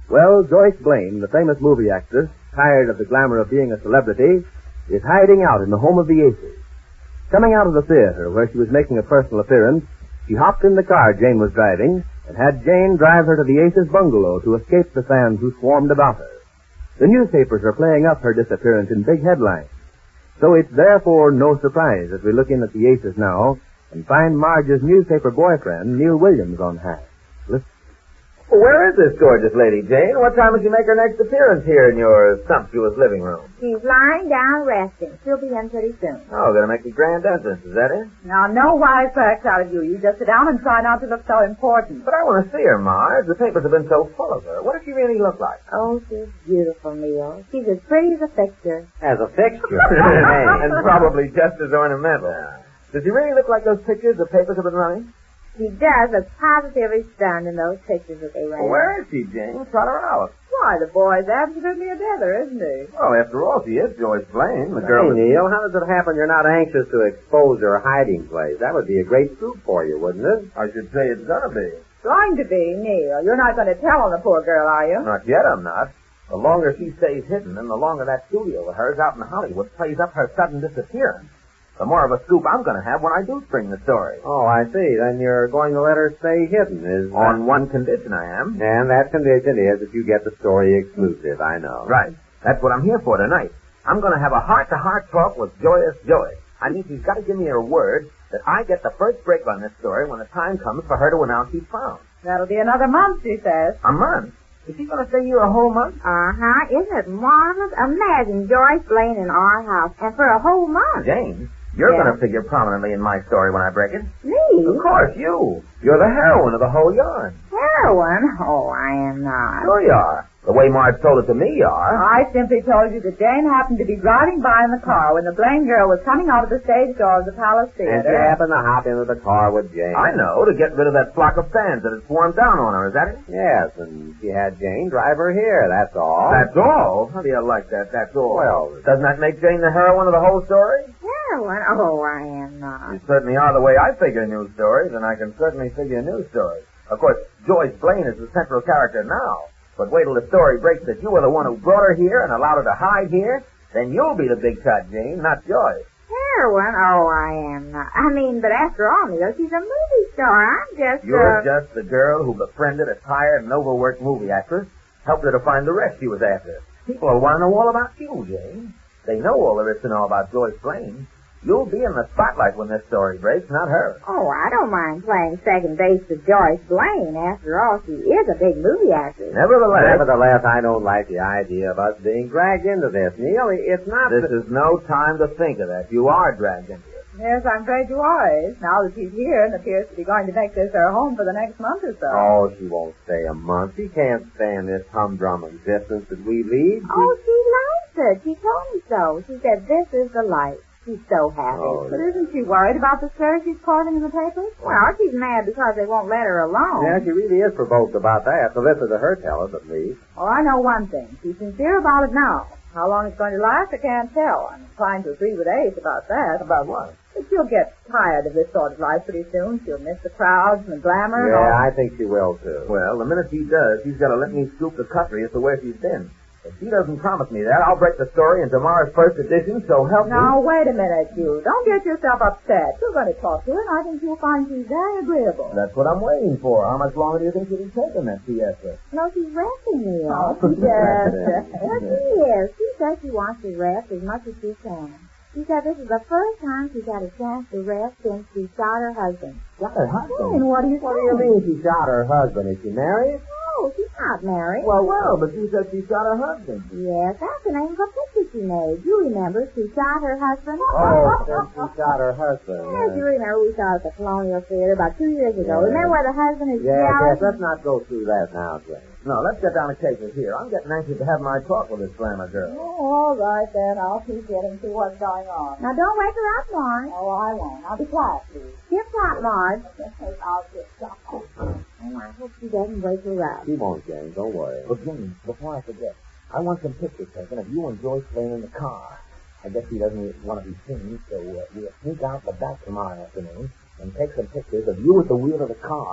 Well, Joyce Blaine, the famous movie actress, tired of the glamour of being a celebrity, is hiding out in the home of the Aces. Coming out of the theater where she was making a personal appearance, she hopped in the car Jane was driving and had Jane drive her to the Aces bungalow to escape the fans who swarmed about her. The newspapers are playing up her disappearance in big headlines. So it's therefore no surprise as we look in at the Aces now and find Marge's newspaper boyfriend, Neil Williams, on hand. Listen. Where is this gorgeous lady, Jane? What time will she make her next appearance here in your sumptuous living room? She's lying down resting. She'll be in pretty soon. Oh, gonna make the grand entrance, is that it? Now, no wise perks out of you. You just sit down and try not to look so important. But I want to see her, Marge. The papers have been so full of her. What does she really look like? Oh, she's beautiful, Neil. She's as pretty as a fixture. As a fixture? And probably just as ornamental. Does she really look like those pictures the papers have been running? She does look positively stunned in those pictures that they ran. Well, where is she, Jane? Trot her out. Why, the boy's absolutely a dither, isn't he? Well, after all, she is Joyce Blaine, the girl. Hey, Neil, how does it happen you're not anxious to expose your hiding place? That would be a great scoop for you, wouldn't it? I should say it's gonna be. Going to be, Neil. You're not going to tell on the poor girl, are you? Not yet, I'm not. The longer she stays hidden, and the longer that studio of hers out in Hollywood plays up her sudden disappearance, the more of a scoop I'm going to have when I do spring the story. Oh, I see. Then you're going to let her stay hidden, is On one condition, I am. And that condition is that you get the story exclusive, I know. Right. That's what I'm here for tonight. I'm going to have a heart-to-heart talk with Joyous Joy. I mean, she's got to give me her word that I get the first break on this story when the time comes for her to announce she's found. That'll be another month, she says. A month? Is she going to stay here a whole month? Uh-huh. Isn't it marvelous? Imagine Joyce Blaine in our house, and for a whole month. Jane, you're going to figure prominently in my story when I break it. Me? Of course, you. You're the heroine of the whole yarn. Heroine? Oh, I am not. Sure you are. The way Marge told it to me, you are. I simply told you that Jane happened to be driving by in the car when the Blaine girl was coming out of the stage door of the Palace And Theater. she happened to hop into the car with Jane. I know, to get rid of that flock of fans that had swarmed down on her, is that it? Yes, and she had Jane drive her here, that's all. That's all? How do you like that, that's all? Well, doesn't that make Jane the heroine of the whole story? Heroine? Oh, I am not. You certainly are the way I figure news stories, and I can certainly figure news stories. Of course, Joyce Blaine is the central character now. But wait till the story breaks that you were the one who brought her here and allowed her to hide here. Then you'll be the big shot, Jane, not Joyce. Heroine? Oh, I am not. I mean, but after all, Neil, she's a movie star. I'm just, You're just the girl who befriended a tired and overworked movie actress, helped her to find the rest she was after. People will want to know all about you, Jane. They know all there is to know about Joyce Blaine. You'll be in the spotlight when this story breaks, not her. Oh, I don't mind playing second base to Joyce Blaine. After all, she is a big movie actress. Nevertheless, I don't like the idea of us being dragged into this, Neil. It's not... This is no time to think of that. You are dragged into it. Yes, I'm afraid you are, Ace. Now that she's here and appears to be going to make this her home for the next month or so. Oh, she won't stay a month. She can't stand this humdrum existence that we lead. Oh, she likes it. She told me so. She said, this is the life. She's so happy. Oh, But isn't she worried about the story she's quoting in the papers? Well, she's mad because they won't let her alone. Yeah, she really is provoked about that. So listen to her tell us, at least. Oh, I know one thing. She's sincere about it now. How long it's going to last, I can't tell. I'm inclined to agree with Ace about that. About what? But she'll get tired of this sort of life pretty soon. She'll miss the crowds and the glamour and all. Yeah, I think she will, too. Well, the minute she does, she's got to let me scoop the country as to where she's been. If she doesn't promise me that, I'll break the story in tomorrow's first edition, so help me. Now, wait a minute, you. Don't get yourself upset. You're going to talk to her, and I think you'll find she's very agreeable. That's what I'm waiting for. How much longer do you think she'll be taking that siesta? No, she's resting, Neil. Oh, yes. Yes, she is. She says she wants to rest as much as she can. She said this is the first time she's had a chance to rest since she shot her husband. Shot her husband? And what do you mean she shot her husband? Is she married? No, she's not married. Well, but you said she shot her husband. Yes, that's the name of a picture she made. You remember she shot her husband? Oh, she shot her husband. Yes, you remember we saw it at the Colonial Theater about 2 years ago. Yeah. Remember where the husband is Yes, jealous? let's not go through that now, Jane. No, let's get down to cases here. I'm getting anxious to have my talk with this glamour girl. Oh, all right, then. I'll keep getting to what's going on. Now, don't wake her up, Marge. Oh, I won't. I'll be quiet, please. Tip top, Marge. I'll just stop. Oh, I hope she doesn't wake her up. She won't, Jane. Don't worry. But, Jane, before I forget, I want some pictures taken of you and Joyce Blaine in the car. I guess she doesn't want to be seen, so we'll sneak out the back tomorrow afternoon and take some pictures of you at the wheel of the car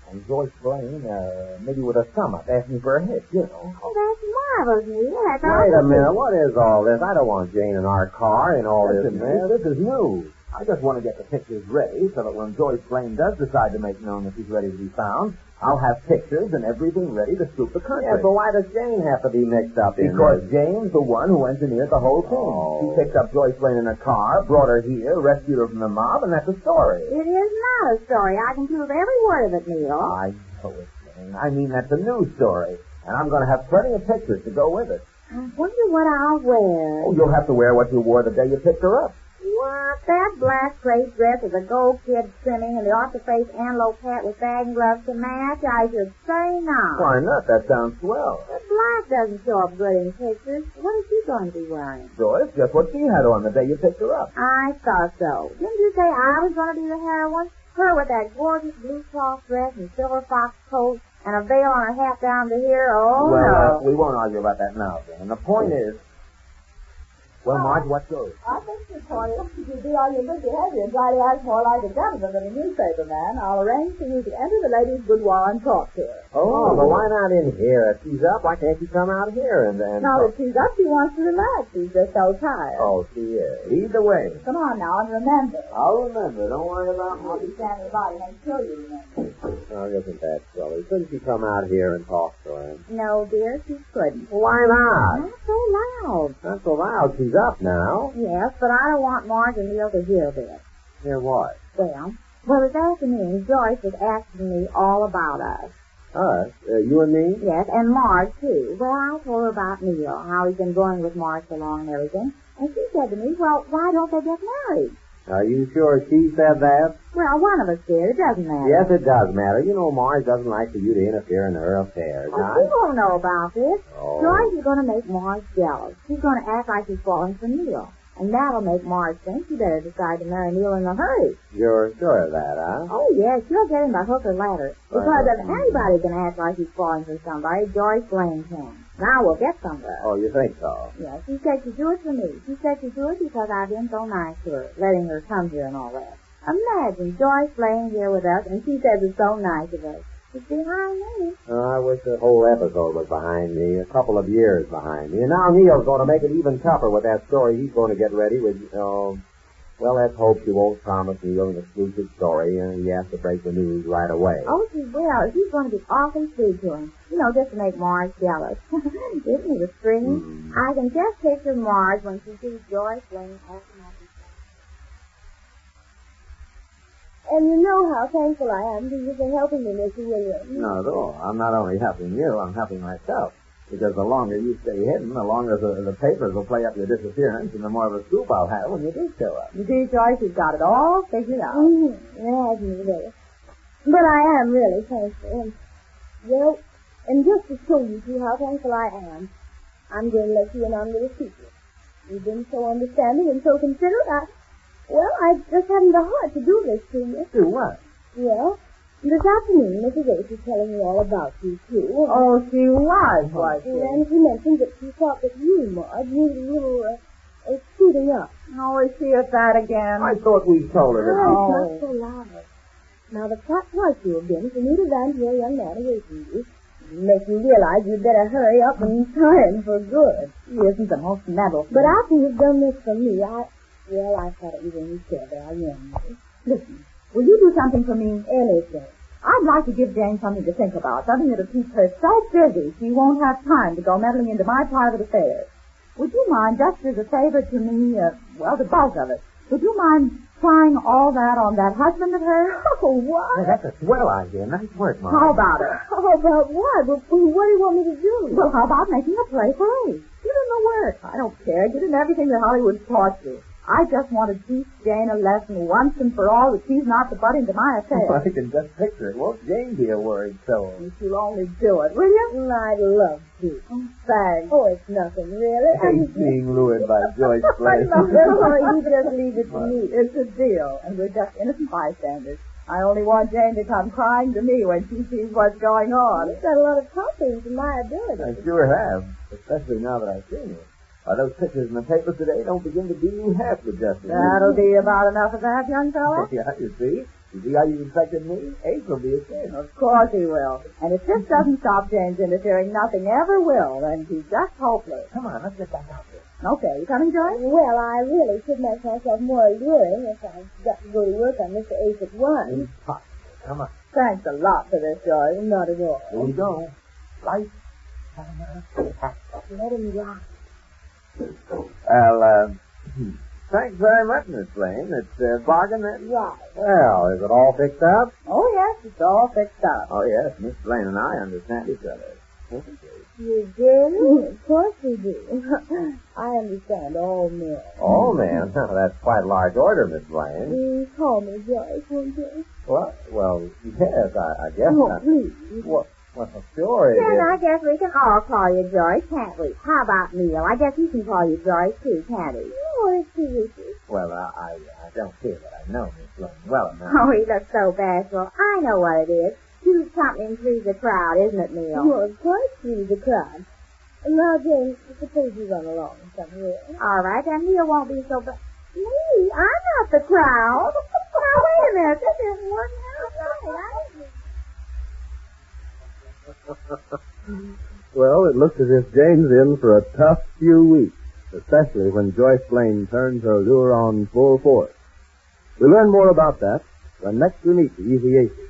And Joyce Blaine, maybe with a sum up, asked me for a hit, you know. Oh, that's marvelous, Neil. That's Wait a awesome. minute, what is all this? I don't want Jane in our car and all this Listen, mess. this is news. I just want to get the pictures ready so that when Joyce Blaine does decide to make known that she's ready to be found, I'll have pictures and everything ready to scoop the country. Yeah, but why does Jane have to be mixed up in Because this? Jane's the one who engineered the whole thing. Oh. She picked up Joyce Blaine in a car, brought her here, rescued her from the mob, and that's the story. It is not a story. I can prove every word of it, Neil. I know it, Jane. I mean, that's a news story. And I'm going to have plenty of pictures to go with it. I wonder what I'll wear. Oh, you'll have to wear what you wore the day you picked her up. What? That black crepe dress with the gold kid trimming and the off-the-face antelope hat with bag and gloves to match? I should say not. Why not? That sounds swell. The black doesn't show up good in pictures. What is she going to be wearing? Joyce, just what she had on the day you picked her up. I thought so. Didn't you say I was going to be the heroine? Her with that gorgeous blue cloth dress and silver fox coat and a veil on her hat down to here? Oh, Well, no. we won't argue about that now, Jane. The point is... Well, Marge, what's yours? I think, Victoria, if you do all your good behavior and try to act more like a gentleman than a newspaper man, I'll arrange for you to enter the ladies' boudoir and talk to her. Oh, but why not in here? If she's up, why can't she come out here and then... Now that she's up, she wants to relax. She's just so tired. Oh, she is. Either way. Come on now, and remember. I'll remember. Don't worry about I'll me. be standing by to make sure you remember. Oh, isn't that silly? Couldn't she come out here and talk to him? No, dear, she couldn't. Well, why not? Not so loud. Not so loud. She's up now. Yes, but I don't want Marge and Neil to hear this. Hear what? Well, this afternoon, Joyce was asking me all about us. Us? You and me? Yes, and Marge, too. Well, I told her about Neil, how he's been going with Marge so long and everything. And she said to me, well, why don't they get married? Are you sure she said that? Well, one of us did. It doesn't matter. Yes, it does matter. You know, Marge doesn't like for you to interfere in her affairs. Oh, she won't know about this. Oh. Joyce is going to make Marge jealous. She's going to act like she's falling for Neil. And that'll make Marge think she better decide to marry Neil in a hurry. You're sure of that, huh? Oh, yes, she'll get him by hook or ladder. Because if anybody can act like he's falling for somebody, Joyce Blaine can. Now we'll get somewhere. Oh, you think so? Yes, she said she'd do it for me. She said she'd do it because I've been so nice to her, letting her come here and all that. Imagine Joyce Blaine here with us, and she says it's so nice of us. It's behind me. I wish the whole episode was behind me, a couple of years behind me. And now Neil's going to make it even tougher with that story he's going to get ready with, well, let's hope she won't promise Neil an exclusive story, and he has to break the news right away. Oh, she will. She's going to be awfully sweet to him. You know, just to make Marge jealous. Isn't he the string? I can just picture Marge when she sees Joyce Blaine acting like this. And you know how thankful I am to you for helping me, Mr. Williams. Not at all. I'm not only helping you, I'm helping myself. Because the longer you stay hidden, the longer the papers will play up your disappearance, and the more of a scoop I'll have when you do show up. You see, Joyce, you've got it all figured out. It has me there. But I am really thankful. And, well, and just to show you two how thankful I am, I'm going to let you in on a little secret. You've been so understanding and so considerate, I just haven't the heart to do this to you. Do what? Well, this afternoon, Mrs. H was telling me all about you, too. Oh, she was, was she? And she mentioned that she thought that you, Marge, needed a little, shooting up. Oh, is she at that again? I thought we told her that. Oh, it's not so loud. Now, the plot was to have been for me to run to a young man away from you, make you realize you'd better hurry up and turn for good. She isn't the most meddlesome. But after you've done this for me, I thought it was when you said that I am. Listen, will you do something for me? Anything. I'd like to give Jane something to think about, something that'll keep her so busy she won't have time to go meddling into my private affairs. Would you mind, just as a favor to me, the bulk of it, would you mind trying all that on that husband of hers? Oh, what? Well, that's a swell idea. Nice work, Mom. How about it? How about what? Well, what do you want me to do? Well, how about making a play for Ace? Get in the work. I don't care. Get in everything that Hollywood taught you. I just want to teach Jane a lesson once and for all that she's not to butt into my affairs. I can just picture it. Won't Jane be a worried soul? If you'll only do it, will you? I'd love to. Thanks. Oh, it's nothing, really. Ain't being lured by Joyce Blaine. You just leave it to me. It's a deal, and we're just innocent bystanders. I only want Jane to come crying to me when she sees what's going on. You've got a lot of confidence in my ability. I sure have, especially now that I've seen you. Why, those pictures in the papers today don't begin to do you half the justice. That'll be about enough of that, young fella. Yeah, you see. You see how you expected me? Ace will be ashamed. Of course he will. And if this doesn't stop Jane's interfering, nothing ever will. And he's just hopeless. Come on, let's get back out there. Okay, you coming, Joyce? Well, I really should make myself more alluring if I've got to go to work on Mr. Ace at once. Impossible. Come on. Thanks a lot for this, Joyce. Not at all. Here we go. Light. Let him rock. Well, thanks very much, Miss Blaine. It's a bargain then? Right. Well, is it all fixed up? Oh, yes, it's all fixed up. Oh, yes, Miss Blaine and I understand each other. You do? Of course we do. I understand all men. Oh, man. That's quite a large order, Miss Blaine. You call me Joyce, won't you? Well, yes, I guess. Oh, please. Well, sure. Then I guess we can all call you Joyce, can't we? How about Neil? I guess he can call you Joyce, too, can't he? Oh, it's easy. Well, I don't feel that I know Miss Blaine well enough. Oh, he looks so bashful. I know what it is. Choose something and please the crowd, isn't it, Neil? Well, of course she's the crowd. Now, Jane, suppose you run along somewhere. All right, then Neil won't be so bad. Me? I'm not the crowd. Now, wait a minute. This isn't working out right. Well, it looks as if Jane's in for a tough few weeks, especially when Joyce Blaine turns her lure on full force. We'll learn more about that when next we meet the Easy Aces.